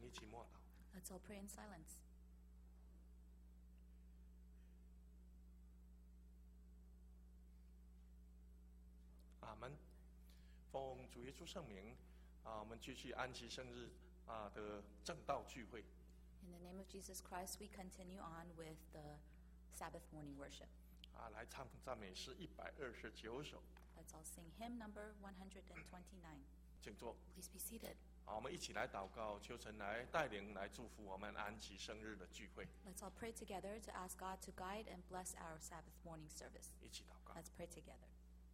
请一起默祷。 Let's all pray in silence. 阿门。奉主耶稣圣名，我们继续安息生日的正道聚会。 In the name of Jesus Christ, we continue on with the Sabbath morning worship. 来唱赞美诗129首， Let's all sing hymn number 129. 请坐。 Please be seated. 我们一起来祷告，求神来带领，来祝福我们安息生日的聚会。 Let's all pray together to ask God to guide and bless our Sabbath morning service. 一起祷告。 Let's pray together.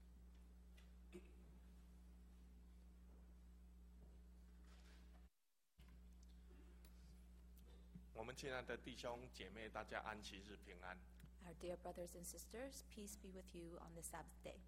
我们亲爱的弟兄姐妹，大家安息日平安。 Our dear brothers and sisters, peace be with you on the Sabbath day.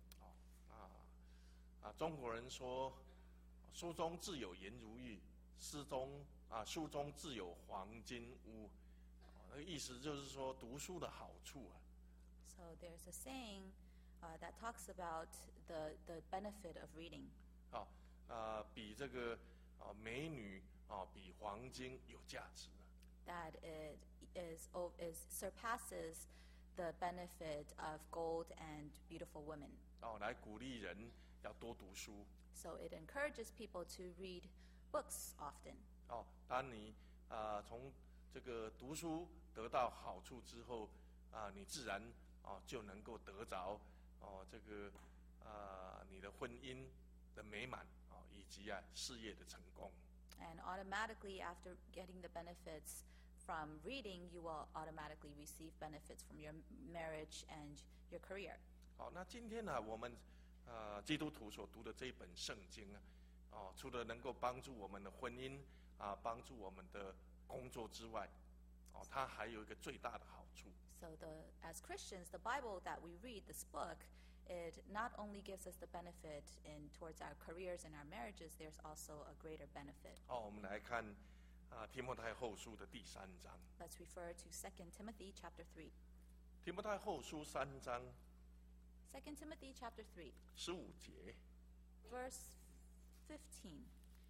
中国人说，书中自有颜如玉，书中自有黄金屋。那个意思就是说，读书的好处啊。 So there's a saying that talks about the benefit of reading. 比这个美女比黄金有价值。 That it surpasses the benefit of gold and beautiful women. 来鼓励人要多读书。 So it encourages people to read books often. 当你从这个读书得到好处之后，你自然就能够得着这个你的婚姻的美满以及事业的成功。 And automatically, after getting the benefits from reading, you will automatically receive benefits from your marriage and your career. 那今天呢，我们基督徒所读的这一本圣经除了能够帮助我们的婚姻帮助我们的工作之外，它还有一个最大的好处。 So as Christians, the Bible that we read, this book, it not only gives us the benefit towards our careers and our marriages, there's also a greater benefit. 我们来看提摩太后书的第3章。 Let's refer to 2 Timothy chapter 3. 提摩太后书3章 2 Timothy chapter 3, 15节。 verse 15.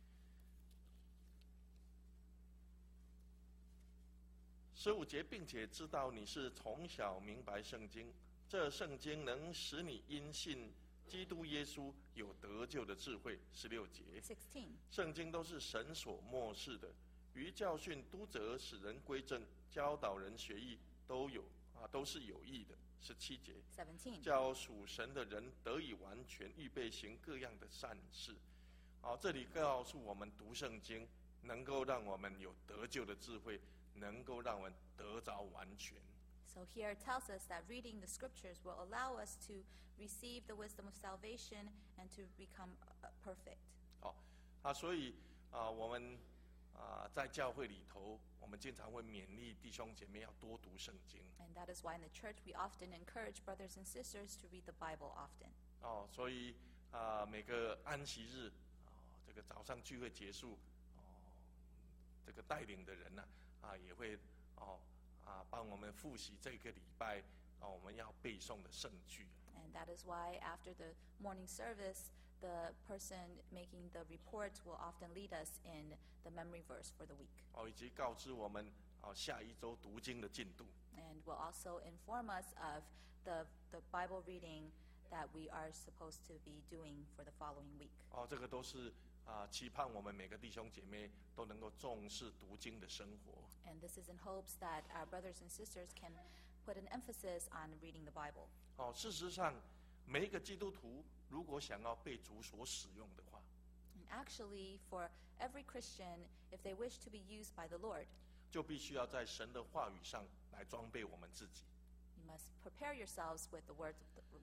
15节，并且知道你是从小明白圣经，这圣经能使你因信基督耶稣有得救的智慧。16节， 16. 圣经都是神所默示的，于教训、督责、使人归正、教导人学艺，都是有益的。17节， 17. 叫属神的人得以完全，预备行各样的善事。这里告诉我们，读圣经能够让我们有得救的智慧，能够让我们得着完全。 So here it tells us that reading the scriptures will allow us to receive the wisdom of salvation and to become perfect. 所以我们在教会里头，我们经常会勉励弟兄姐妹要多读圣经。 And that is why in the church we often encourage brothers and sisters to read the Bible often. 所以每个安息日这个早上聚会结束这个带领的人呢也会帮我们复习这个礼拜我们要背诵的圣句。 And that is why after the morning service, the person making the report will often lead us in the memory verse for the week. 以及告知我们下一周读经的进度。 And will also inform us of the Bible reading that we are supposed to be doing for the following week. 这个都是期盼我们每个弟兄姐妹都能够重视读经的生活。 And this is in hopes that our brothers and sisters can put an emphasis on reading the Bible. 事实上，每一个基督徒如果想要被主所使用的话， And actually, for every Christian, if they wish to be used by the Lord, 就必须要在神的话语上来装备我们自己。 you must prepare yourselves with the words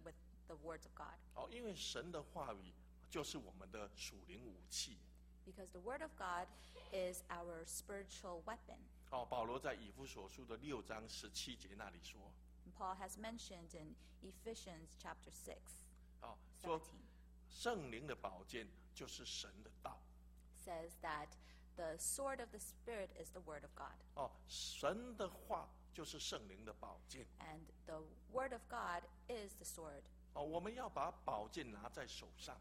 of God. 因为神的话语就是我们的属灵武器。 Because the Word of God is our spiritual weapon. 保罗在以弗所书的6章17节那里说， And Paul has mentioned in Ephesians chapter 6, 说 17, 圣灵的宝剑就是神的道。 says that the sword of the Spirit is the Word of God. 神的话就是圣灵的宝剑。 And the Word of God is the sword. 我们要把宝剑拿在手上。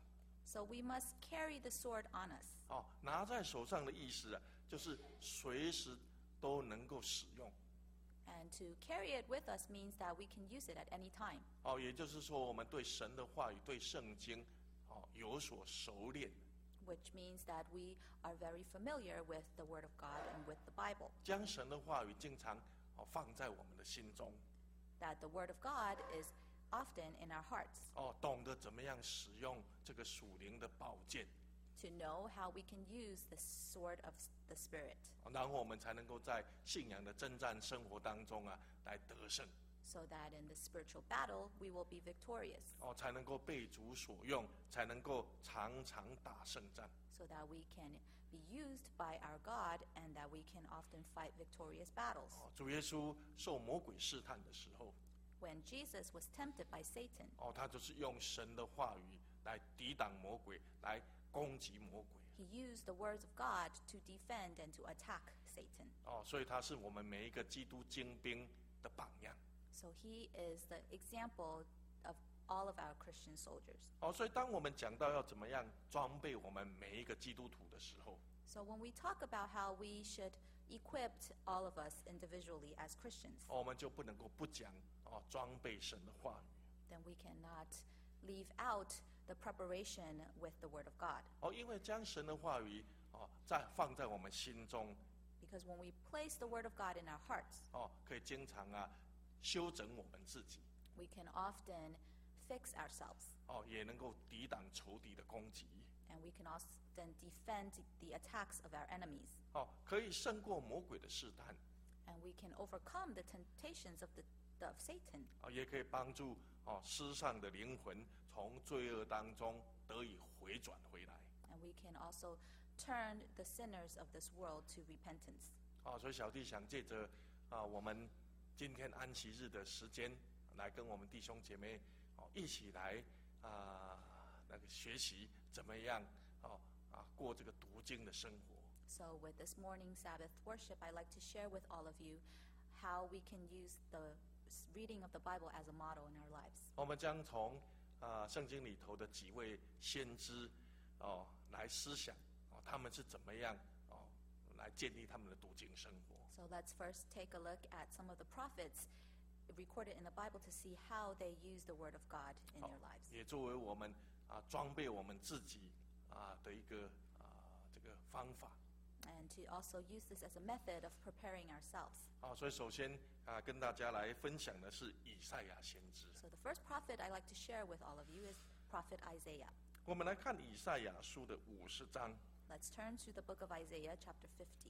So we must carry the sword on us. 哦，拿在手上的意思啊，就是随时都能够使用。 And to carry it with us means that we can use it at any time. 哦，也就是说，我们对神的话语、对圣经，有所熟练。 Which means that we are very familiar with the Word of God and with the Bible. 将神的话语经常放在我们的心中。 That the Word of God is often in our hearts. 懂得怎么样使用这个属灵的宝剑。 To know how we can use the sword of the Spirit. 然后我们才能够在信仰的征战生活当中啊，来得胜。 So that in the spiritual battle we will be victorious. 才能够被主所用，才能够常常打胜战。 So that we can be used by our God and that we can often fight victorious battles. 主耶稣受魔鬼试探的时候， When Jesus was tempted by Satan, 他就是用神的话语来抵挡魔鬼，来攻击魔鬼。 he used the words of God to defend and to attack Satan. 所以他是我们每一个基督精兵的榜样。 So he is the example of all of our Christian soldiers. 所以当我们讲到要怎么样装备我们每一个基督徒的时候， So when we talk about how we should equip all of us individually as Christians, 我们就不能够不讲装备神的话语。 then we cannot leave out the preparation with the Word of God. 因为将神的话语放在我们心中， Because when we place the Word of God in our hearts, 可以经常修整我们自己， we can often fix ourselves. 也能够抵挡仇敌的攻击， And we can often defend the attacks of our enemies. 可以胜过魔鬼的试探， And we can overcome the temptations of Satan. 也可以帮助失丧的灵魂从罪恶当中得以回转回来。 And we can also turn the sinners of this world to repentance. 所以小弟想借着我们今天安息日的时间，来跟我们弟兄姐妹一起来那个学习怎么样过这个读经的生活。 So with this morning Sabbath worship, I'd like to share with all of you how we can use the reading of the Bible as a model in our lives. 我们将从圣经里头的几位先知来思想他们是怎么样来建立他们的读经生活。 So let's first take a look at some of the prophets recorded in the Bible to see how they use the Word of God in their lives. 也作为我们装备我们自己的一个这个方法。 And to also use this as a method of preparing ourselves. 所以首先跟大家来分享的是以赛亚先知。 So the first prophet I'd like to share with all of you is Prophet Isaiah. 我们来看以赛亚书的50章。 Let's turn to the book of Isaiah, chapter 50.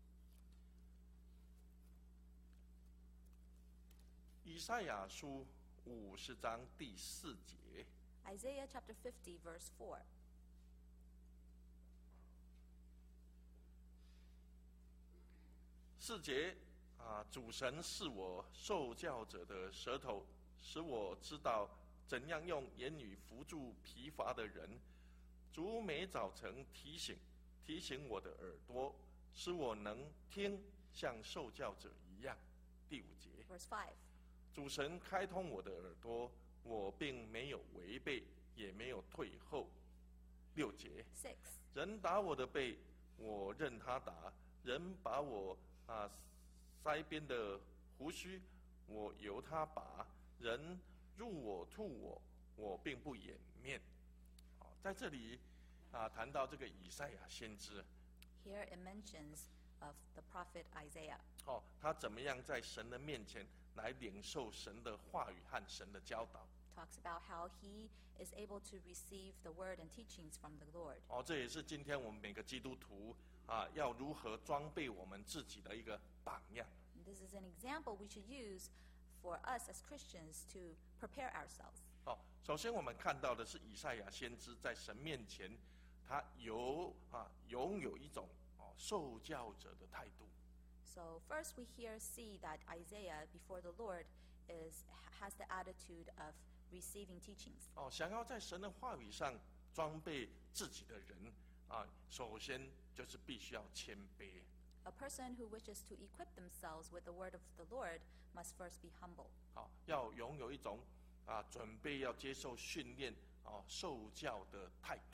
以赛亚书50章第4节。 Isaiah chapter 50, verse 4. 4节主神是我受教者的舌头，使我知道怎样用言语扶助疲乏的人。主每早晨提醒我的耳朵，使我能听，像受教者一样。第5节。 Verse 5. 主神开通我的耳朵，我并没有违背，也没有退后。6节。 6. 人打我的背，我任他打；人把我腮边的胡须，我由他拔；人入我吐我，我并不掩面。在这里谈到这个以赛亚先知， Here it mentions of the prophet Isaiah. 他怎么样在神的面前来领受神的话语和神的教导。 Talks about how he is able to receive the word and teachings from the Lord. 这也是今天我们每个基督徒要如何装备我们自己的一个榜样。 And this is an example we should use for us as Christians to prepare ourselves. 首先我们看到的是以赛亚先知在神面前，他拥有一种受教者的态度。 So first we here see that Isaiah before the Lord has the attitude of receiving teachings. 想要在神的话语上装备自己的人首先就是必须要谦卑。 A person who wishes to equip themselves with the word of the Lord must first be humble. 要拥有一种准备要接受训练受教的态度。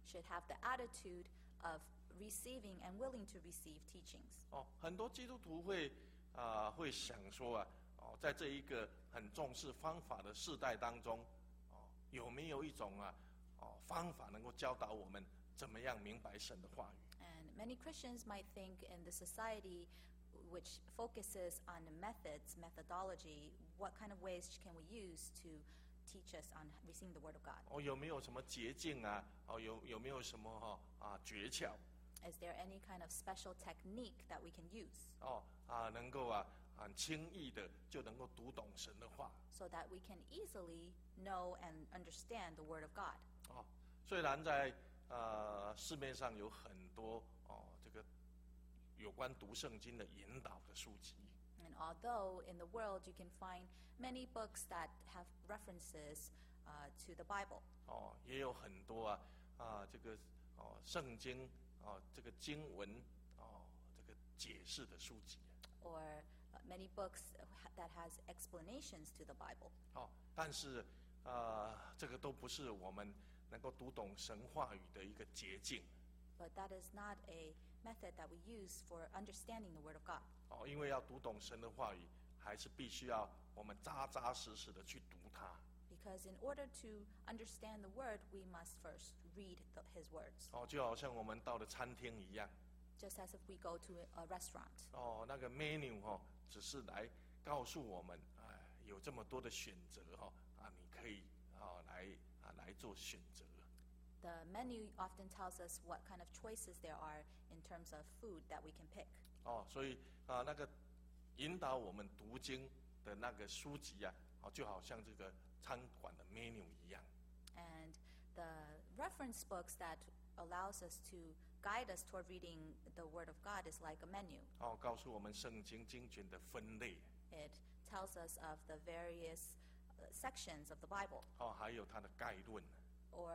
should have the attitude of receiving and willing to receive teachings. 很多基督徒会想说在这一个很重视方法的世代当中，有没有一种方法能够教导我们怎么样明白神的话语？ And many Christians might think in the society which focuses on the methodology, what kind of ways can we use to teach us on receiving the Word of God? 有没有什么捷径啊？有没有什么诀窍？ Is there any kind of special technique that we can use 能够很轻易的就能够读懂神的话？ so that we can easily know and understand the Word of God? 虽然在市面上有很多这个有关读圣经的引导的书籍， And although in the world you can find many books that have references to the Bible, 也有很多这个圣经这个经文这个解释的书籍， or many books that has explanations to the Bible. 但是这个都不是我们能够读懂神话语的一个捷径。 But that is not a method that we use for understanding the Word of God. 因为要读懂神的话语，还是必须要我们扎扎实实的去读它。 Because in order to understand the Word, we must first read His words. 就好像我们到了餐厅一样， Just as if we go to a restaurant. 那个 menu 只是来告诉我们，有这么多的选择你可以来做选择。 The menu often tells us what kind of choices there are in terms of food that we can pick. 所以那个引导我们读经的那个书籍就好像这个餐馆的 menu 一样。 And the reference books that allows us to guide us toward reading the Word of God is like a menu. 告诉我们圣经经卷的分类。 It tells us of the various sections of the Bible, 还有它的概论。 or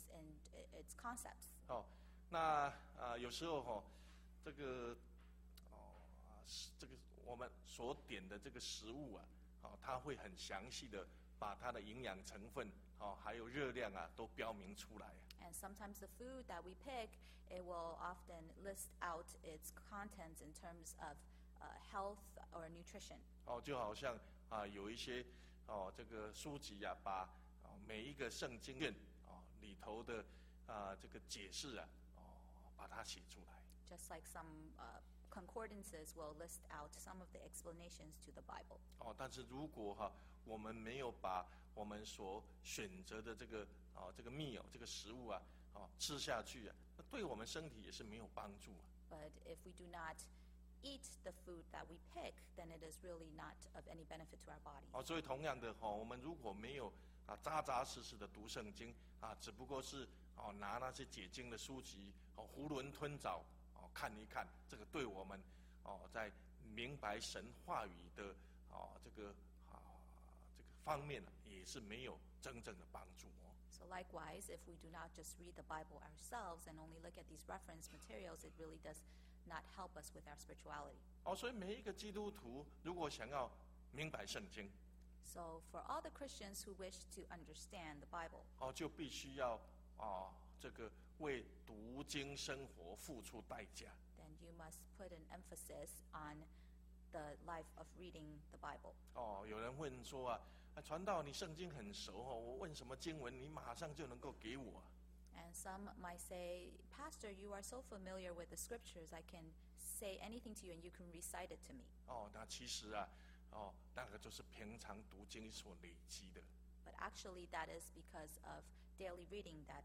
its concepts. 那有时候这个这个我们所点的这个食物它会很详细的把它的营养成分还有热量都标明出来。 And sometimes the food that we pick, it will often list out its contents in terms of health or nutrition. 就好像有一些这个书籍把每一个圣经卷里头的这个解释把它写出来。 Just like some concordances will list out some of the explanations to the Bible. 但是如果我们没有把我们所选择的这个meal这个食物吃下去那对我们身体也是没有帮助。 But if we do not eat the food that we pick, then it is really not of any benefit to our bodies. 所以同样的我们如果没有扎扎实实的读圣经只不过是拿那些解经的书籍囫囵吞枣看一看，这个对我们在明白神话语的这个方面也是没有真正的帮助。 So likewise, if we do not just read the Bible ourselves and only look at these reference materials, it really does not help us with our spirituality. 所以每一个基督徒如果想要明白圣经， So for all the Christians who wish to understand the Bible, 就必须要这个为读经生活付出代价。 then you must put an emphasis on the life of reading the Bible. 有人问说传道你圣经很熟我问什么经文你马上就能够给我。 And some might say, Pastor, you are so familiar with the scriptures, I can say anything to you and you can recite it to me. 那其实那个就是平常读经所累积的。 But actually that is because of daily reading that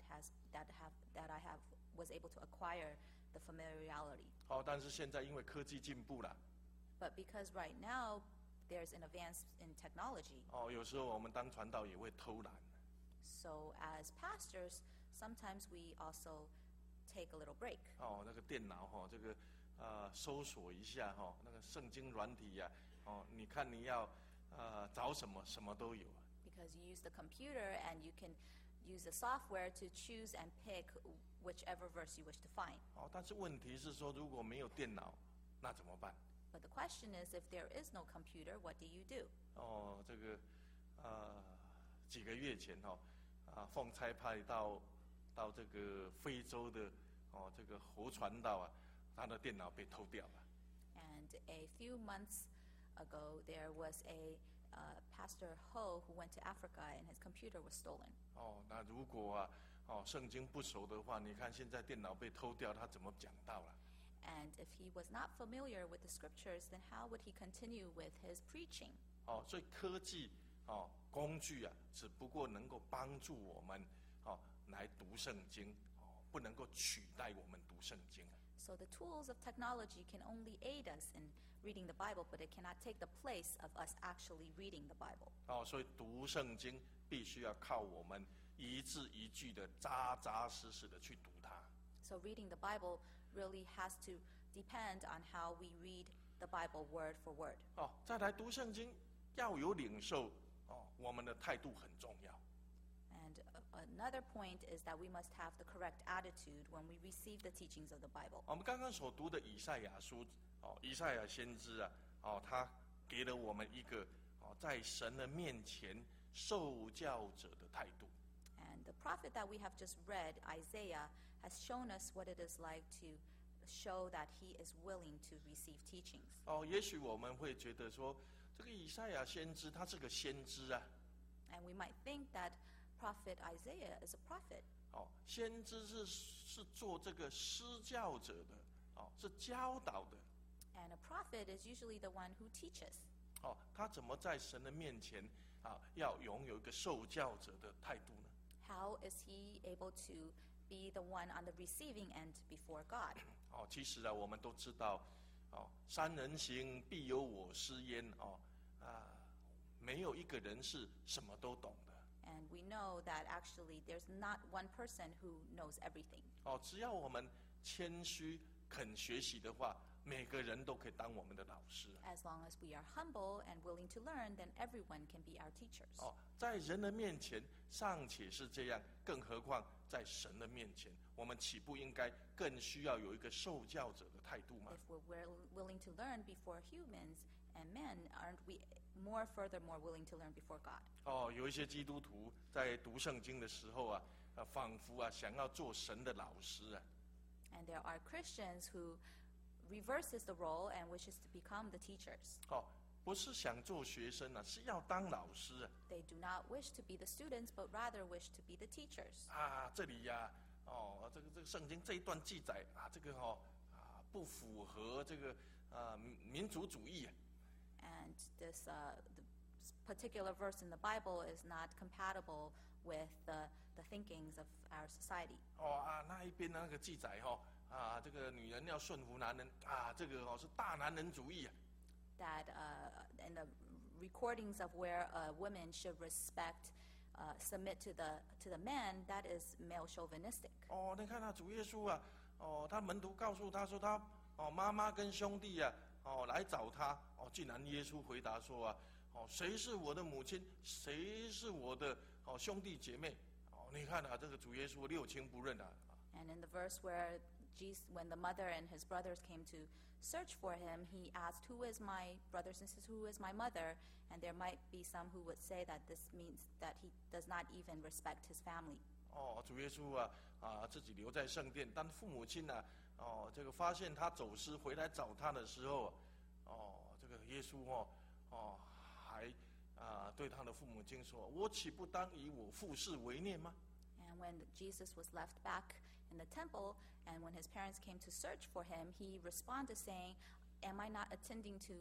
I have was able to acquire the familiarity. 但是现在因为科技进步了， But because right now there's an advance in technology, 有时候我们当传道也会偷懒。 so as pastors, sometimes we also take a little break. 那个电脑这个搜索一下那个圣经软体你看你要找什么什么都有。 Because you use the computer and you can use the software to choose and pick whichever verse you wish to find. 但是问题是说如果没有电脑那怎么办？ But the question is, if there is no computer, what do you do? 这个几个月前奉差派到到这个非洲的这个侯传道啊，他的电脑被偷掉了。 And a few months ago, there was a Pastor Ho who went to Africa and his computer was stolen. 那如果圣经不熟的话，你看现在电脑被偷掉，他怎么讲道了？ And if he was not familiar with the scriptures, then how would he continue with his preaching? 所以科技工具啊，只不过能够帮助我们来读圣经，不能够取代我们读圣经。 So the tools of technology can only aid us in reading the Bible, but it cannot take the place of us actually reading the Bible. 所以读圣经必须要靠我们一字一句的扎扎实实的去读它。 So reading the Bible really has to depend on how we read the Bible word for word. 再来读圣经要有领受我们的态度很重要。 And another point is that we must have the correct attitude when we receive the teachings of the Bible. 我们刚刚所读的以赛亚书，以赛亚先知啊，他给了我们一个在神的面前受教者的态度。 And the prophet that we have just read, Isaiah, has shown us what it is like to show that he is willing to receive teachings. 也许我们会觉得说，这个以赛亚先知他是个先知啊。 And we might think that prophet Isaiah is a prophet. 先知是做这个施教者的，是教导的。 And a prophet is usually the one who teaches. 他怎么在神的面前要拥有一个受教者的态度呢？ How is he able to be the one on the receiving end before God? 其实啊，我们都知道，三人行必有我师焉，没有一个人是什么都懂的。 And we know that actually there's not one person who knows everything. 只要我们谦虚肯学习的话，每个人都可以当我们的老师。 As long as we are humble and willing to learn, then everyone can be our teachers. 在人的面前尚且是这样，更何况在神的面前，我们岂不应该更需要有一个受教者的态度吗？ If we're willing to learn before humans and men, aren't we furthermore willing to learn before God? 有一些基督徒在读圣经的时候仿佛想要做神的老师啊。 And there are Christians who reverses the role and wishes to become the teachers. 不是想做学生啊，是要当老师啊。 They do not wish to be the students, but rather wish to be the teachers. 这里呀，这个圣经这一段记载这个不符合这个民族主义。 And this the particular verse in the Bible is not compatible with the thinkings of our society. 那一边那个记载这个女人要顺服男人这个是大男人主义啊。 That in the recordings of where a woman should respect, submit to the man, that is male chauvinistic. 你看主耶稣啊，他门徒告诉他说他妈妈跟兄弟来找他，竟然耶稣回答说谁是我的母亲，谁是我的兄弟姐妹？你看这个主耶稣六亲不认啊。 And in the verse where when the mother and his brothers came to search for him, he asked, "Who is my brothers and sisters? Who is my mother?" And there might be some who would say that this means that he does not even respect his family. 主耶稣自己留在圣殿，但父母亲这个发现他走失回来找他的时候，这个耶稣还对他的父母亲说：“我岂不当以我父事为念吗？” And when Jesus was left back in the temple, and when his parents came to search for him, he responded saying, "Am I not attending to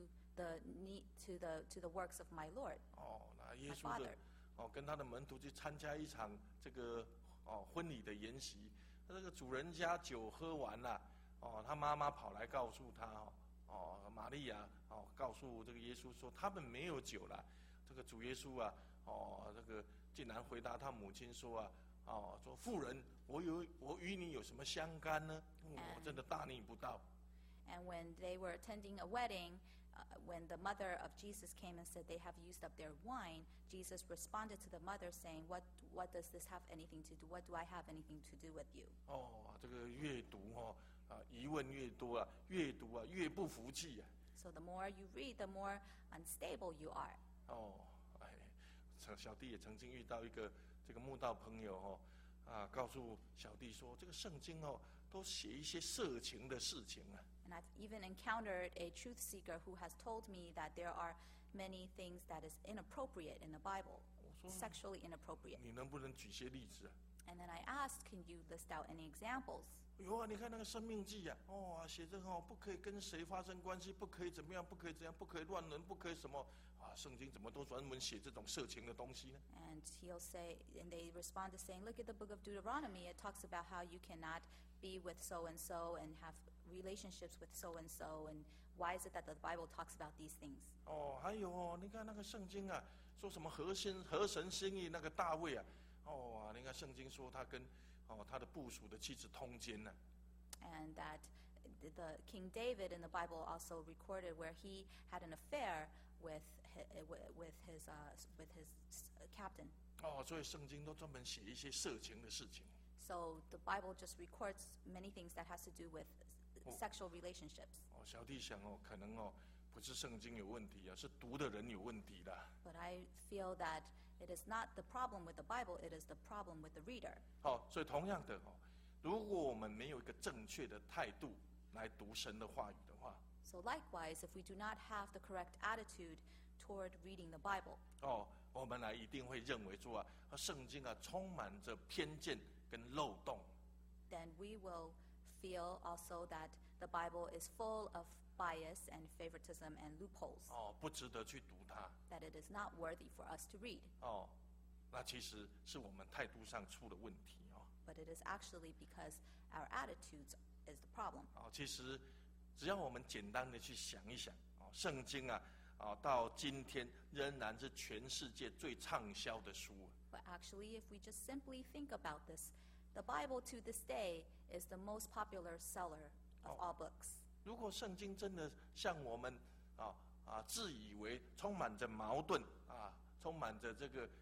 the works of my Lord?" 那耶稣的跟他的门徒去参加一场这个婚礼的筵席，这个主人家酒喝完了，他妈妈跑来告诉他，玛利亚告诉这个耶稣说他们没有酒了。这个主耶稣这个竟然回答他母亲说说妇人，我与你有什么相干呢？我真的大逆不道。 And when they were attending a wedding, when the mother of Jesus came and said they have used up their wine, Jesus responded to the mother saying, "What does this have anything to do? What do I have anything to do with you?" 这个越读疑问越多越读越不服气 So the more you read, the more unstable you are. 小弟也曾经遇到一个这个慕道朋友告诉小弟说，这个圣经都写一些色情的事情啊。 And I've even encountered a truth seeker who has told me that there are many things that is inappropriate in the Bible, 我说 sexually inappropriate. 你能不能举些例子啊？ And then I asked, can you list out any examples? 有啊，你看那个《生命记》啊，写着不可以跟谁发生关系，不可以怎么样，不可以怎样，不可以乱伦，不可以什么啊？圣经怎么都专门写这种色情的东西呢？ And he'll say, and they respond to saying, look at the book of Deuteronomy. It talks about how you cannot be with so and have relationships with so and why is it that the Bible talks about these things? 还有你看那个圣经啊，说什么合神心意那个大卫啊，你看圣经说他跟他的部属的妻子通奸呢。 And that the King David in the Bible also recorded where he had an affair with his captain. 所以圣经都专门写一些色情的事情。 So the Bible just records many things that has to do with sexual relationships. 小弟想可能不是圣经有问题啊，是读的人有问题啦。 But I feel that it is not the problem with the Bible, it is the problem with the reader. 所以同样的如果我们没有一个正确的态度来读神的话语的话， So likewise, if we do not have the correct attitude toward reading the Bible, 我们一定会认为说圣经充满着偏见跟漏洞。 then we will feel also that the Bible is full of bias and favoritism and loopholes, 不值得去读它。 that it is not worthy for us to read. 那其实是我们态度上出了问题。 But it is actually because our attitudes is the problem. 其实只要我们简单的去想一想，圣经到今天仍然是全世界最畅销的书。 But actually, if we just simply think about this, the Bible to this day is the most popular seller of all books. 如果圣经真的像我们自以为充满着矛盾充满着这个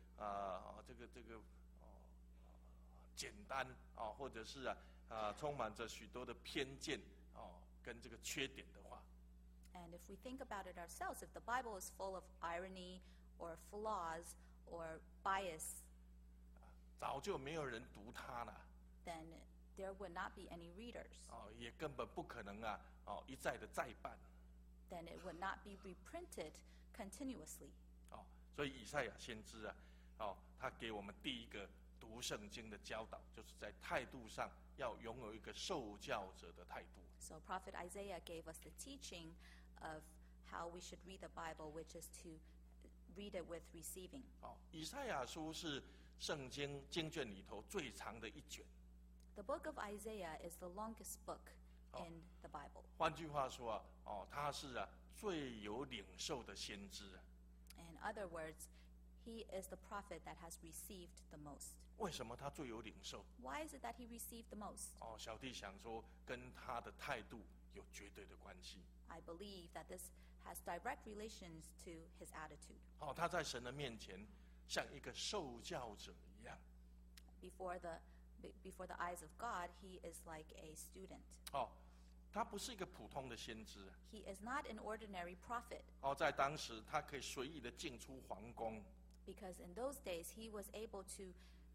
简单或者是充满着许多的偏见跟这个缺点的话， And if we think about it ourselves, if the Bible is full of irony or flaws or bias, 早就没有人读它了。 then there would not be any readers. 也根本不可能一再的再版。 Then it would not be reprinted continuously. 所以以赛亚先知他给我们第一个读圣经的教导，就是在态度上要拥有一个受教者的态度。 So Prophet Isaiah gave us the teaching of how we should read the Bible, which is to read it with receiving. 以赛亚书是圣经经卷里头最长的一卷。 The book of Isaiah is the longest book in the Bible. 换句话说他是最有领受的先知。 In other words, he is the prophet that has received the most. 为什么他最有领受？ Why is it that he received the most? 小弟想说，跟他的态度有绝对的关系。 I believe that this has direct relations to his attitude. 他在神的面前像一个受教者一样。 Before the eyes of God, he is like a student. 他不是一个普通的先知。 He is not an ordinary prophet, 在当时他可以随意的进出皇宫。 because in those days he was able to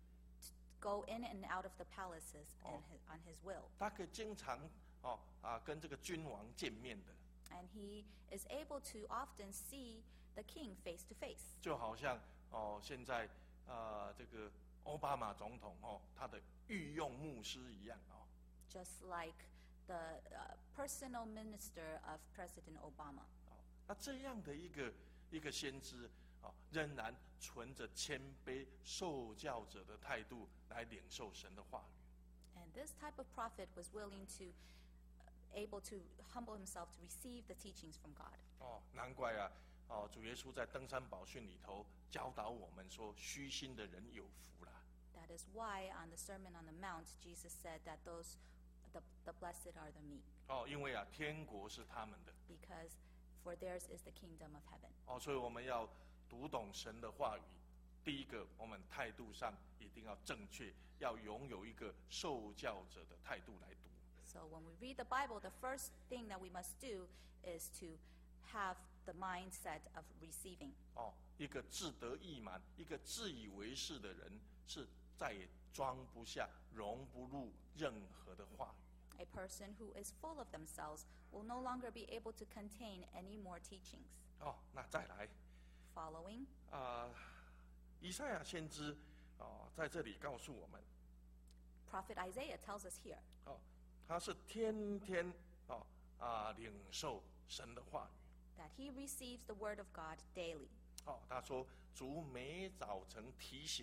go in and out of the palaces on his will. 他可以经常跟这个君王见面的。 And he is able to often see the king face to face. 就好像现在这个奥巴马总统他的御用牧师一样。 Just like the personal minister of President Obama. 那这样的一个先知仍然存着谦卑受教者的态度来领受神的话语。 And this type of prophet was willing to, able to humble himself to receive the teachings from God. 难怪主耶稣在登山宝训里头教导我们说，虚心的人有福啦。 That is why on the Sermon on the Mount, Jesus said that the blessed are the meek. 因为天国是他们的。 Because for theirs is the kingdom of heaven. 所以我们要读懂神的话语。第一个，我们态度上一定要正确，要拥有一个受教者的态度来读。 So when we read the Bible, the first thing that we must do is to have the mindset of receiving. 一个自得意满、一个自以为是的人，是再也装不下、容不入任何的话语。 A person who is full of themselves will no longer be able to contain any more teachings. 那再来 Following, 以赛亚先知在这里告诉我们， Prophet Isaiah tells us here 他是天天领受神的话语。 that he receives the word of God daily. 他说主每早晨提醒。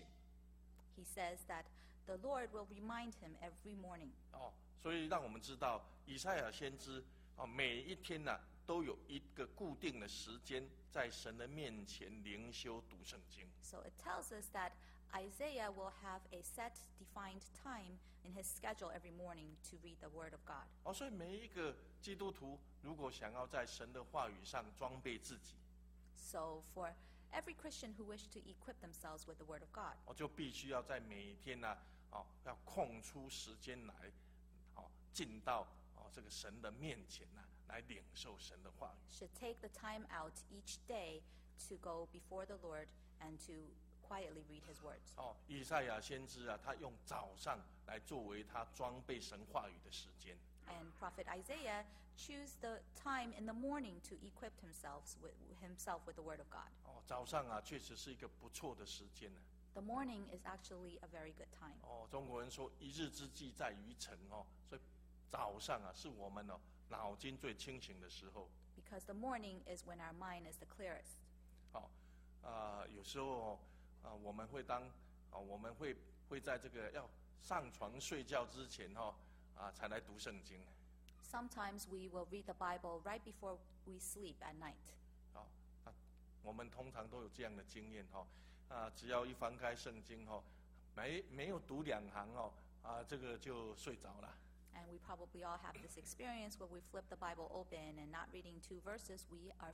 He says that the Lord will remind him every morning. 所以让我们知道以赛亚先知每一天都有一个固定的时间在神的面前灵修读圣经。 So it tells us that Isaiah will have a set, defined time in his schedule every morning to read the Word of God. 所以每一个基督徒如果想要在神的话语上装备自己， So for every Christian who wish to equip themselves with the Word of God, 就必须要在每天要空出时间来，进到这个神的面前来领受神的话语。 should take the time out each day to go before the Lord and to quietly read his words. 以赛亚先知他用早上来作为他装备神话语的时间。 And Prophet Isaiah chose the time in the morning to equip himself with the Word of God. 早上确实是一个不错的时间。 The morning is actually a very good time. 中国人说一日之计在于晨，所以早上是我们脑筋最清醒的时候。 Because the morning is when our mind is the clearest. 有时候我们会在这个要上床睡觉之前才来读圣经。 Sometimes we will read the Bible right before we sleep at night. 我们通常都有这样的经验只要一翻开圣经没有读2行这个就睡着了。 And we probably all have this experience where we flip the Bible open and not reading 2 verses, we are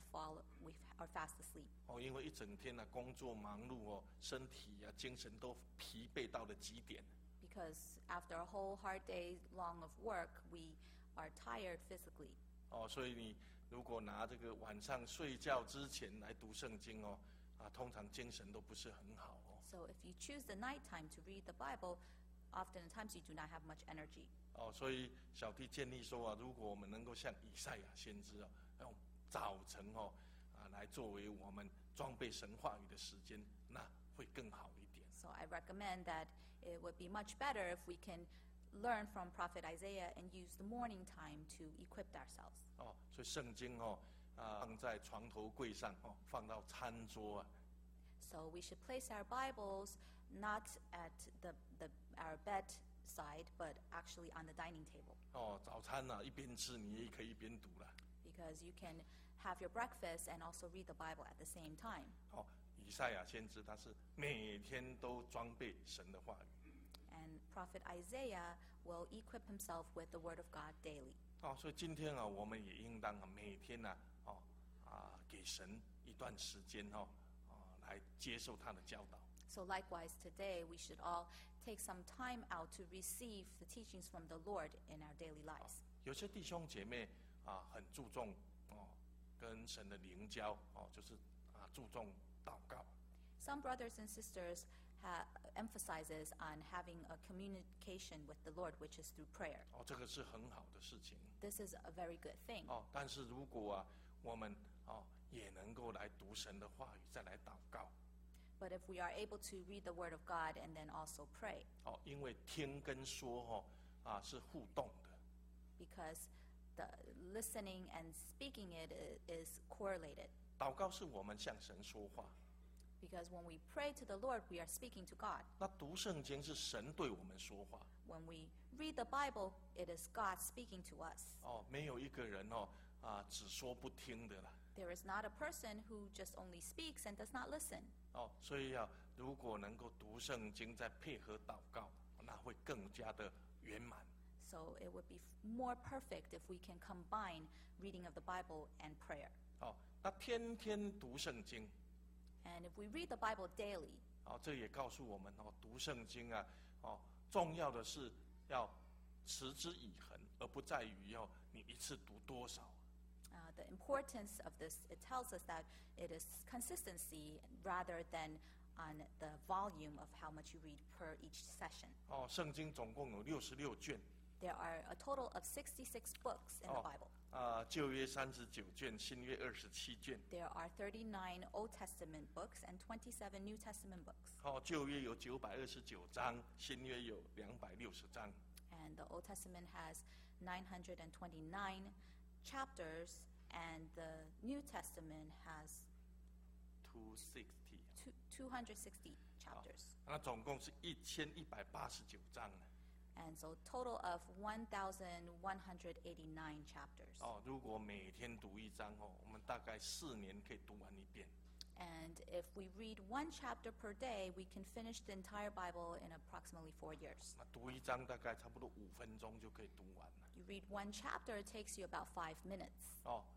fast asleep. 因为一整天工作忙碌身体精神都疲惫到了极点。 Because after a whole hard day long of work, we are tired physically. 所以你如果拿这个晚上睡觉之前来读圣经通常精神都不是很好。 So if you choose the nighttime to read the Bible, oftentimes you do not have much energy. 所以小弟建议说如果我们能够像以赛亚先知用早晨来作为我们装备神话语的时间，那会更好一点。 So I recommend that it would be much better if we can learn from Prophet Isaiah and use the morning time to equip ourselves. 所以圣经放在床头柜上放到餐桌 So we should place our Bibles not at our bedside, but actually on the dining table. 早餐一边吃你也可以一边读了。 Because you can have your breakfast and also read the Bible at the same time. 以赛亚先知他是每天都装备神的话语。 And Prophet Isaiah will equip himself with the Word of God daily. 所以今天我们也应当每天给神一段时间来接受他的教导。 So likewise today we should all take some time out to receive the teachings from the Lord in our daily lives. 有些弟兄姐妹很注重跟神的灵交就是注重祷告。 Some brothers and sisters emphasizes on having a communication with the Lord, which is through prayer. 这个是很好的事情。 This is a very good thing. 但是如果我们也能够来读神的话语，再来祷告。 But if we are able to read the Word of God and then also pray, 因为听跟说是互动的。 because the listening and speaking it is correlated. 祷告是我们向神说话， Because when we pray to the Lord, we are speaking to God. 那读圣经是神对我们说话。 When we read the Bible, it is God speaking to us. 没有一个人只说不听的啦。 There is not a person who just only speaks and does not listen. 所以如果能够读圣经再配合祷告，那会更加的圆满。 So it would be more perfect if we can combine reading of the Bible and prayer. 那天天读圣经， And if we read the Bible daily, 这也告诉我们读圣经重要的是要持之以恒，而不在于你一次读多少。 the importance of this, it tells us that it is consistency rather than on the volume of how much you read per each session. 圣经总共有66卷， There are a total of 66 books in the Bible. 旧约39卷，新约27卷。 There are 39 Old Testament books and 27 New Testament books. 旧约有929章，新约有260章。 And the Old Testament has 929 chapters, and the New Testament has 260， 260 chapters. 那总共是1189章。 And so total of 1,189 chapters. 如果每天读一章，我们大概4年可以读完一遍。 And if we read one chapter per day, we can finish the entire Bible in approximately 4 years. 那读一章大概差不多5分钟就可以读完了。 You read one chapter, it takes you about 5 minutes.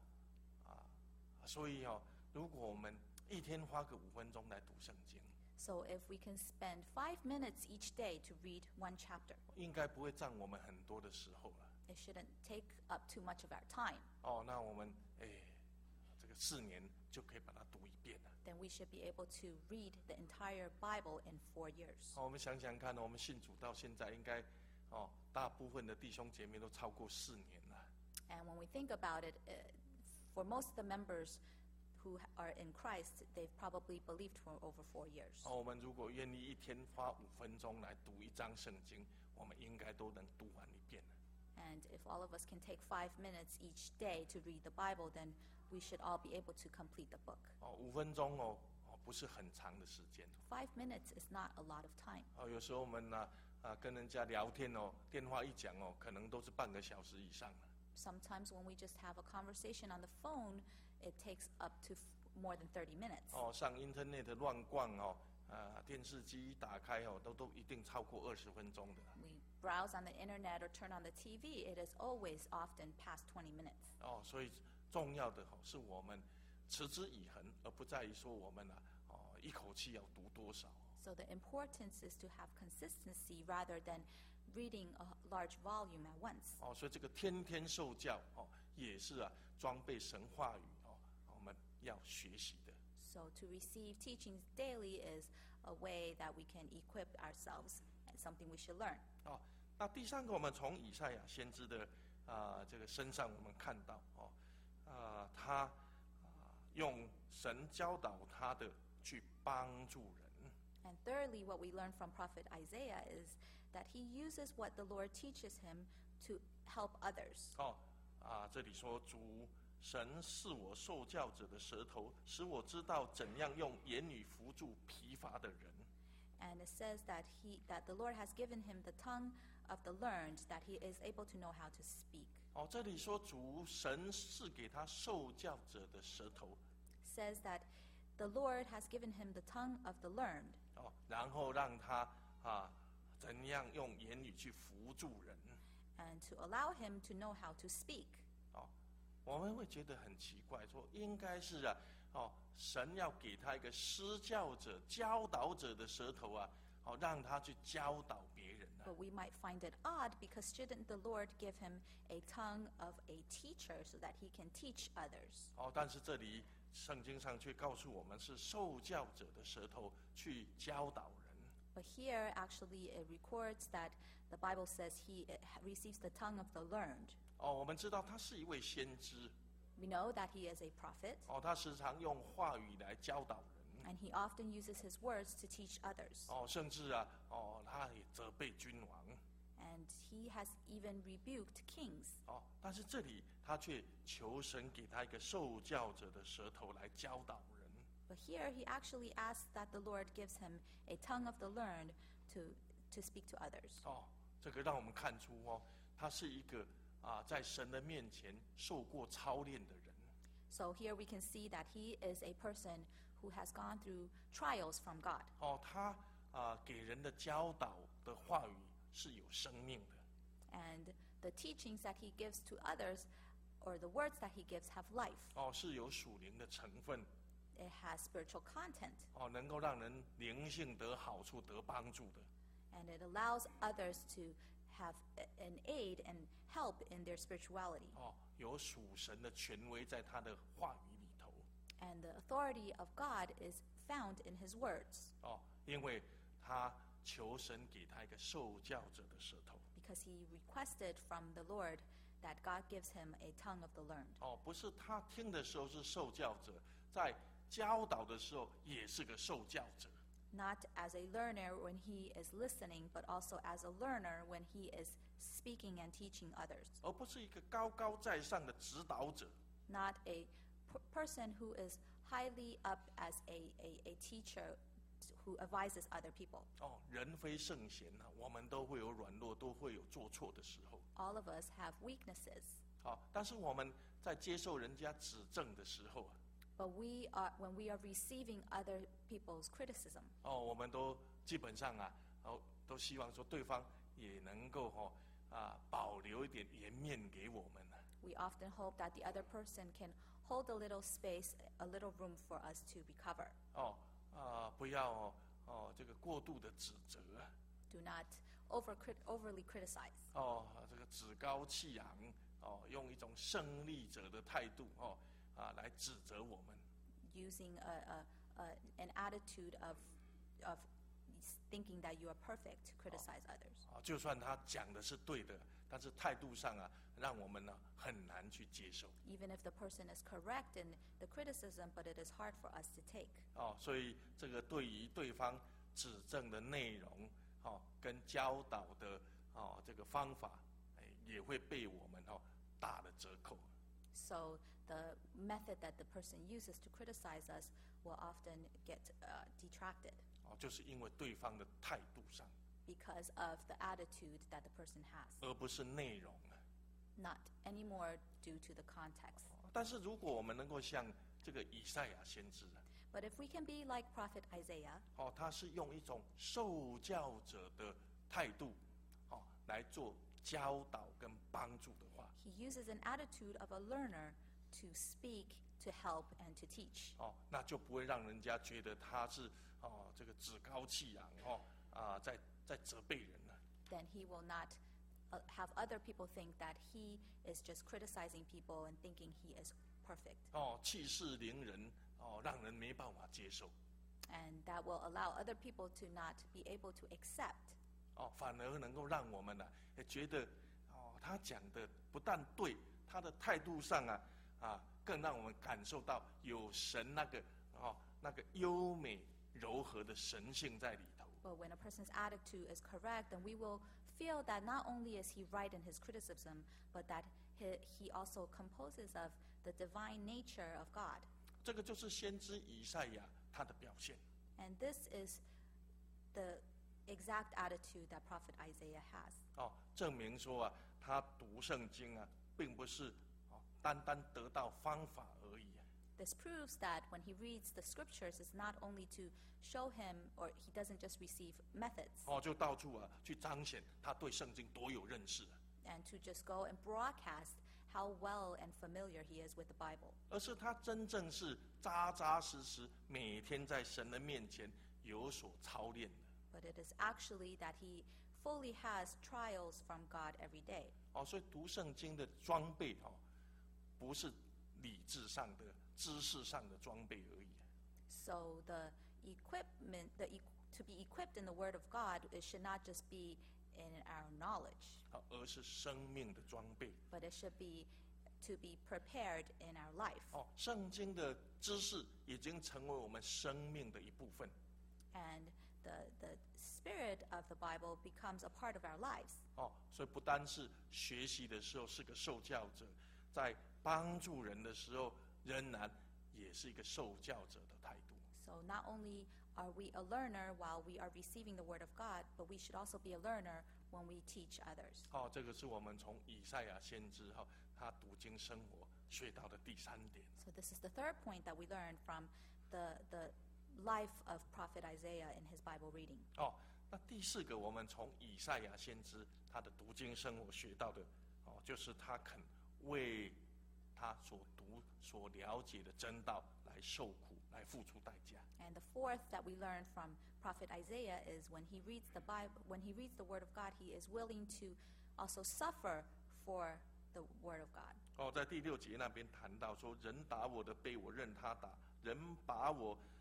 所以如果我们一天花个5分钟来读圣经， So if we can spend 5 minutes each day to read one chapter, 应该不会占我们很多的时候了。 it shouldn't take up too much of our time. 那我们这个4年就可以把它读一遍了。 Then we should be able to read the entire Bible in 4 years. 我们想想看，我们信主到现在，应该大部分的弟兄姐妹都超过4年了。 And when we think about it, for most of the members who are in Christ, they've probably believed for over 4 years. 我们如果愿意一天花5分钟来读一章圣经，我们应该都能读完一遍了。 And if all of us can take 5 minutes each day to read the Bible, then we should all be able to complete the book. 5分钟不是很长的时间。 5 minutes is not a lot of time. 有时候我们跟人家聊天电话一讲可能都是半个小时以上了。 Sometimes when we just have a conversation on the phone, it takes up to more than 30 minutes. 上 Internet 乱逛电视机打开都一定超过20分钟的。 We browse on the internet or turn on the TV, it is always often past 20 minutes. 所以重要的是我们持之以恒，而不在于说我们一口气要读多少。 So the importance is to have consistency rather than reading a large volume at once. 所以这个天天受教也是装备神话语我们要学习的。 So to receive teachings daily is a way that we can equip ourselves and something we should learn. 那第3个，我们从以赛亚先知的这个身上，我们看到他用神教导他的去帮助人。 And thirdly, what we learn from Prophet Isaiah is that he uses what the Lord teaches him to help others. 这里说主神是我受教者的舌头，使我知道怎样用言语扶助疲乏的人。 And it says that the Lord has given him the tongue of the learned, that he is able to know how to speak. 这里说主神是给他受教者的舌头， Says that the Lord has given him the tongue of the learned, 然后让他怎样用言语去扶助人。 and to allow him to know how to speak. 我们会觉得很奇怪，说应该是神要给他一个施教者、教导者的舌头让他去教导别人。 But we might find it odd, because shouldn't the Lord give him a tongue of a teacher so that he can teach others? 但是这里圣经上却告诉我们，是受教者的舌头去教导人。 But here, actually, it records that the Bible says he receives the tongue of the learned. 我们知道他是一位先知， We know that he is a prophet, 他时常用话语来教导人， and he often uses his words to teach others. 甚至他也责备君王。 And he has even rebuked kings. 但是这里他却求神给他一个受教者的舌头来教导人。 But here, he actually asks that the Lord gives him a tongue of the learned to speak to others. 这个让我们看出他是一个在神的面前受过操练的人。 So here we can see that he is a person who has gone through trials from God. 他给人的教导的话语是有生命的。 And the teachings that he gives to others, or the words that he gives, have life. 是有属灵的成分。 It has spiritual content. 能够让人灵性得好处、得帮助的。 And it allows others to have an aid and help in their spirituality. 有属神的权威在他的话语里头。 And the authority of God is found in his words. 因为他求神给他一个受教者的舌头。 Because he requested from the Lord that God gives him a tongue of the learned. 不是他听的时候是受教者，在教导的时候也是个受教者。 Not as a learner when he is listening, but also as a learner when he is speaking and teaching others. 而不是一个高高在上的指导者。 Not a person who is highly up as a teacher who advises other people. 人非圣贤啊，我们都会有软弱，都会有做错的时候。 All of us have weaknesses. 但是我们在接受人家指正的时候啊， But when we are receiving other people's criticism, 我们都基本上啊，都希望说对方也能够保留一点颜面给我们啊。 we often hope that the other person can hold a little space, a little room for us to recover. 不要这个过度的指责啊。 Do not overly criticize. 这个趾高气扬，用一种胜利者的态度来指责我们。 Using an attitude of thinking that you are perfect to criticize others. 就算他讲的是对的，但是态度上啊，让我们呢很难去接受。 Even if the person is correct in the criticism, but it is hard for us to take. 所以这个对于对方指正的内容，跟教导的这个方法，也会被我们打了折扣。 So the method that the person uses to criticize us will often get detracted. 就是因为对方的态度上。 Because of the attitude that the person has. 而不是内容。 Not anymore due to the context. 但是如果我们能够像这个以赛亚先知， But if we can be like Prophet Isaiah, 他是用一种受教者的态度，来做教导跟帮助的话， he uses an attitude of a learner to speak, to help, and to teach. 那就不会让人家觉得他是这个趾高气扬在责备人了。 Then he will not have other people think that he is just criticizing people and thinking he is perfect. 气势凌人，让人没办法接受。 And that will allow other people to not be able to accept. 反而能够让我们呢，也觉得他讲的不但对，他的态度上更让我们感受到有神那个优美柔和的神性在里头。 But when a person's attitude is correct, then we will feel that not only is he right in his criticism, but that he also composes of the divine nature of God. 这个就是先知以赛亚他的表现。 And this is the exact attitude that Prophet Isaiah has. 证明说他读圣经并不是单单得到方法而已。 This proves that when he reads the scriptures, it's not only to show him, or he doesn't just receive methods. 就到处去彰显他对圣经多有认识。 And to just go and broadcast how well and familiar he is with the Bible. 而是他真正是扎扎实实，每天在神的面前有所操练的。 But it is actually that he fully has trials from God every day. 所以读圣经的装备不是理智上的、知识上的装备而已。 So the equipment, to be equipped in the Word of God, it should not just be in our knowledge. 而是生命的装备。 But it should be to be prepared in our life. 圣经的知识已经成为我们生命的一部分。 And the spirit of the Bible becomes a part of our lives. 所以不单是学习的时候是个受教者，在帮助人的时候，仍然也是一个受教者的态度。 So not only are we a learner while we are receiving the Word of God, but we should also be a learner when we teach others. 这个是我们从以赛亚先知他读经生活学到的第三点。 So this is the third point that we learn from the life of Prophet Isaiah in his Bible reading. 那第四个，我们从以赛亚先知他的读经生活学到的，就是他肯为他所读所了解的真道来受苦，来付出代价。 And the fourth that we learn from Prophet Isaiah is when he reads the Bible, when he reads the Word of God, he is willing to also suffer for the Word of God. 在第6节那边谈到说，人打我的背，我任他打；人把我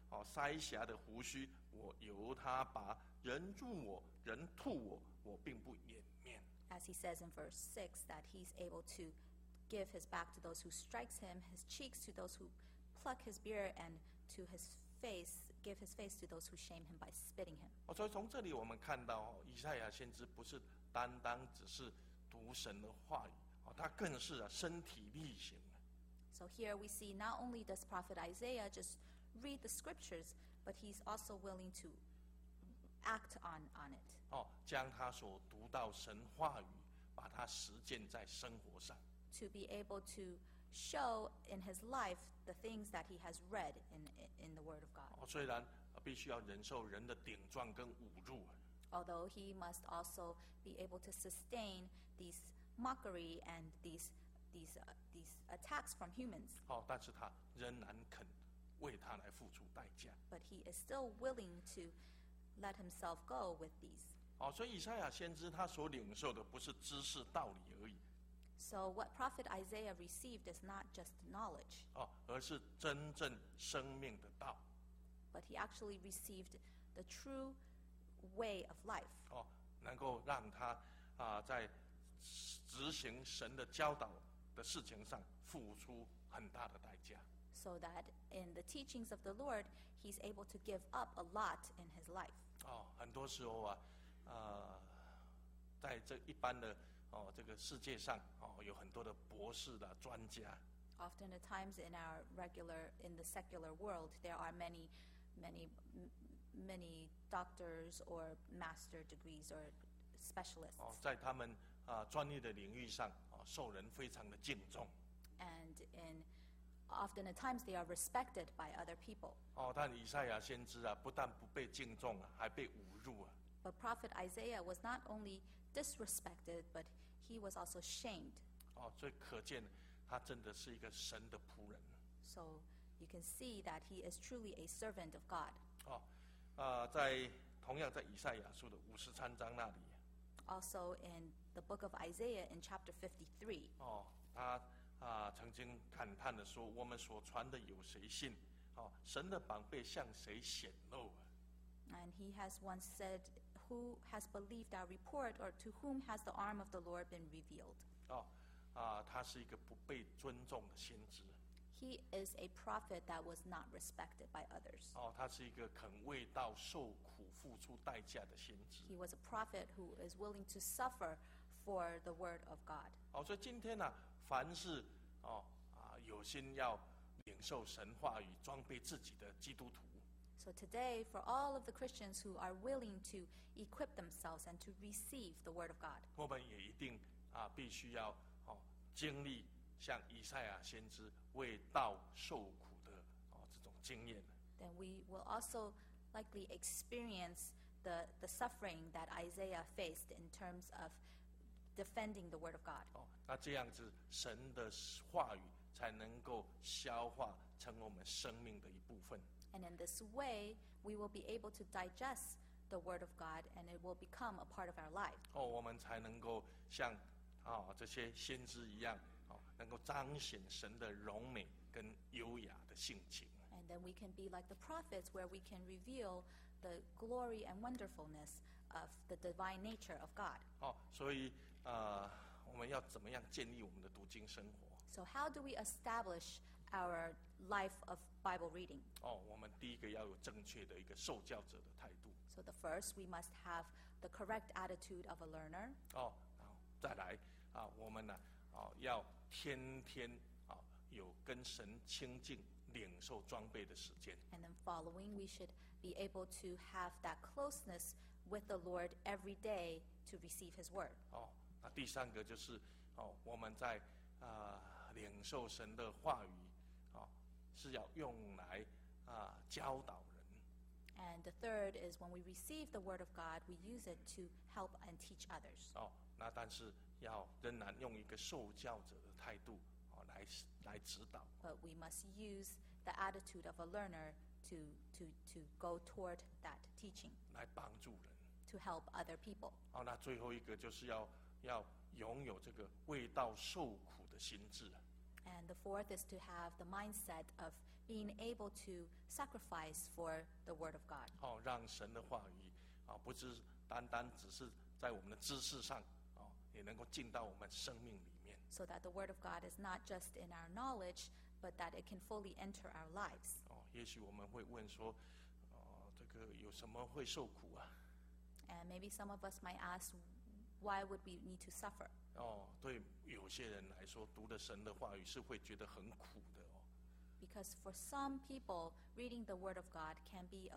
腮颊的胡须，我由他拔，人诛我，人吐我，我并不掩面。 As he says in verse 6, that he's able to give his back to those who strikes him, his cheeks to those who pluck his beard, and to his face, give his face to those who shame him by spitting him. 所以从这里我们看到，以赛亚先知不是单单只是读神的话语，他更是身体力行。 So here we see not only does prophet Isaiah just read the scriptures, but he's also willing to act on it. 将他所读到神话语，把它实践在生活上。 To be able to show in his life the things that he has read in the Word of God. 虽然必须要忍受人的顶撞跟侮辱， Although he must also be able to sustain these mockery and these attacks from humans. 但是他仍然肯为他来付出代价。 But he is still willing to let himself go with these. 所以以赛亚先知他所领受的不是知识道理而已， So what prophet Isaiah received is not just knowledge, 而是真正生命的道。 but he actually received the true way of life, 能够让他在执行神的教导的事情上付出很大的代价。 so that in the teachings of the Lord, he's able to give up a lot in his life. 很多时候在这一般的这个世界上有很多的博士的专家， Often at times in the secular world, there are many doctors or master degrees or specialists. 在他们专业的领域上受人非常的敬重。 And often at times they are respected by other people. 但以赛亚先知不但不被敬重还被侮辱。 But prophet Isaiah was not only disrespected, but he was also shamed. 所以可见他真的是一个神的仆人。 So you can see that he is truly a servant of God. 同样在以赛亚书的53章那里， Also in the book of Isaiah in chapter 53, 他曾经感叹的说：“我们所传的有谁信？神的膀臂向谁显露？” and he has once said, "Who has believed our report, or to whom has the arm of the Lord been revealed?" 他是一个不被尊重的先知。 He is a prophet that was not respected by others. 他是一个肯为道受苦、付出代价的先知。 He was a prophet who is willing to suffer for the word of God. 所以今天凡是有心要领受神话语、装备自己的基督徒， So today, for all of the Christians who are willing to equip themselves and to receive the word of God, 我们也一定必须要经历像以赛亚先知为道受苦的这种经验。 then we will also likely experience the suffering that Isaiah faced in terms of defending the word of God. 那这样子，神的话语才能够消化成我们生命的一部分。 And in this way, we will be able to digest the word of God, and it will become a part of our life. 我们才能够像这些先知一样，能够彰显神的荣美跟优雅的性情。 And then we can be like the prophets, where we can reveal the glory and wonderfulness of the divine nature of God. 所以我们要怎么样建立我们的读经生活？ So how do we establish our life of Bible reading? 我们第一个要有正确的一个受教者的态度。 So the first, we must have the correct attitude of a learner. 再来我们要天天有跟神亲近、领受装备的时间。 And then following, we should be able to have that closeness with the Lord every day to receive His word. 那第三个就是我们在领受神的话语是要用来教导人。 And the third is when we receive the word of God, we use it to help and teach others. 那但是要仍然用一个受教者的态度来指导。 But we must use the attitude of a learner to go toward that teaching, 来帮助人。 to help other people. 那最后一个就是要拥有这个为道受苦的心智。 And the fourth is to have the mindset of being able to sacrifice for the Word of God. 让神的话语不是单单只是在我们的知识上也能够进到我们生命里面。 So that the Word of God is not just in our knowledge, but that it can fully enter our lives. 也许我们会问说，这个有什么会受苦啊？ And maybe some of us might ask, why would we need to suffer? 对有些人来说，读了神的话语是会觉得很苦的哦。 Because for some people, reading the Word of God can be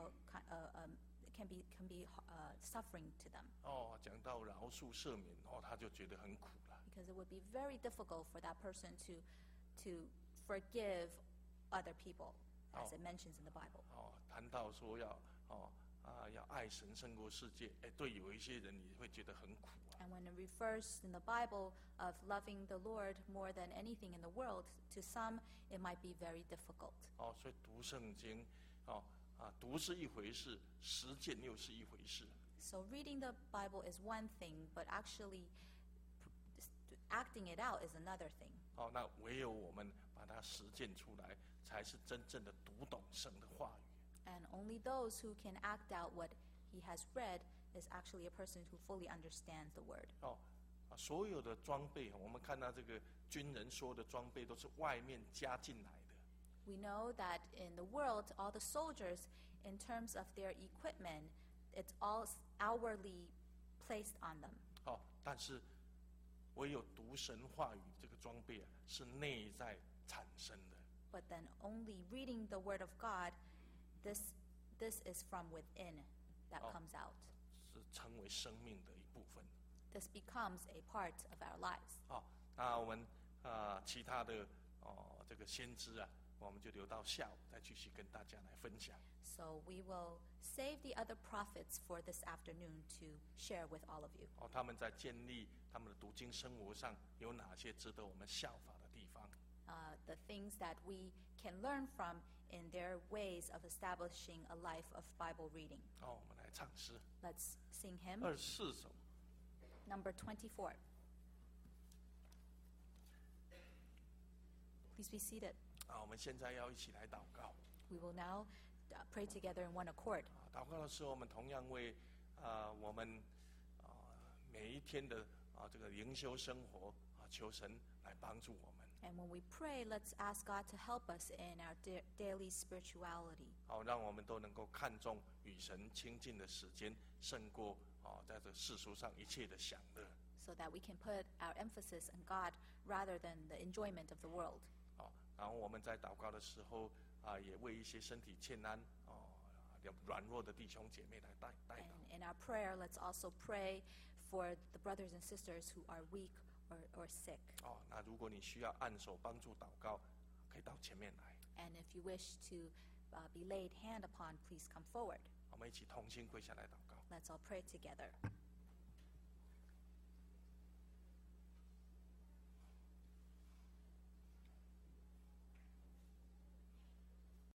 suffering to them. 讲到饶恕赦免他就觉得很苦了。 Because it would be very difficult for that person to forgive other people, as it mentions in the Bible. 谈到说要爱神胜过世界，对有一些人你会觉得很苦啊。 And when it refers in the Bible of loving the Lord more than anything in the world, to some it might be very difficult. 所以读圣经读是一回事，实践又是一回事。 So reading the Bible is one thing, but actually acting it out is another thing. 那唯有我们把它实践出来，才是真正的读懂神的话语。 And only those who can act out what he has read is actually a person who fully understands the Word. 所有的装备，我们看到这个军人说的装备都是外面加进来的。 We know that in the world, all the soldiers, in terms of their equipment, it's all outwardly placed on them. 但是唯有读神话语这个装备是内在产生的。 But then only reading the Word of God, this is from within that comes out. 是成为生命的一部分。 This becomes a part of our lives. 那我们其他的这个先知我们就留到下午再继续跟大家来分享。 So we will save the other prophets for this afternoon to share with all of you. 他们在建立他们的读经生活上有哪些值得我们效法的地方？ The things that we can learn from in their ways of establishing a life of Bible reading. 我们来唱诗 Let's sing hymn 24首。 number 24. Please be seated. 我们现在要一起来祷告。 We will now pray together in one accord. 祷告的时候，我们同样为我们每一天的这个灵修生活求神来帮助我们。 And when we pray, let's ask God to help us in our daily spirituality. 让我们都能够看重与神亲近的时间，胜过在这世俗上一切的享乐。 So that we can put our emphasis on God rather than the enjoyment of the world. 然后我们在祷告的时候也为一些身体欠安软弱的弟兄姐妹来代祷。 And in our prayer, let's also pray for the brothers and sisters who are weak or sick. 那如果你需要按手帮助祷告，可以到前面来。 And if you wish to be laid hand upon, please come forward. 我们一起同心跪下来祷告。 Let's all pray together.